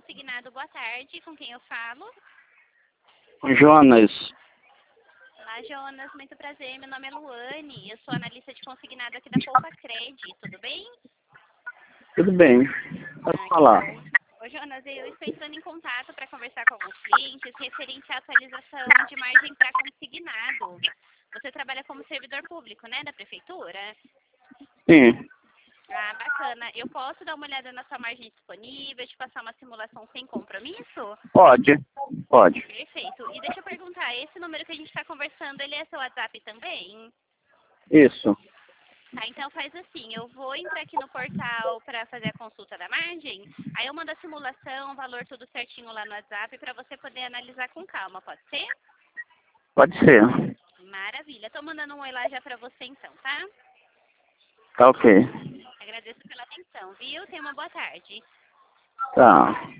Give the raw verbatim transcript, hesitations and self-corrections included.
consignado, boa tarde. Com quem eu falo? Jonas. Olá, Jonas. Muito prazer. Meu nome é Luane. Eu sou analista de consignado aqui da Poupa Cred. Tudo bem? Tudo bem. Pode Ah, falar. que bom. Ô, Jonas, eu estou entrando em contato para conversar com alguns clientes referente à atualização de margem para consignado. Você trabalha como servidor público, né, da prefeitura? Sim. Ah, bacana. Eu posso dar uma olhada na sua margem disponível, te passar uma simulação sem compromisso? Pode. Pode. Perfeito. E deixa eu perguntar, esse número que a gente está conversando, ele é seu WhatsApp também? Isso. Tá, então faz assim, eu vou entrar aqui no portal para fazer a consulta da margem, aí eu mando a simulação, o valor tudo certinho lá no WhatsApp para você poder analisar com calma, pode ser? Pode ser. Maravilha. Tô mandando um oi lá já para você então, tá? Tá ok. Agradeço pela atenção, viu? Tenha uma boa tarde. Tá.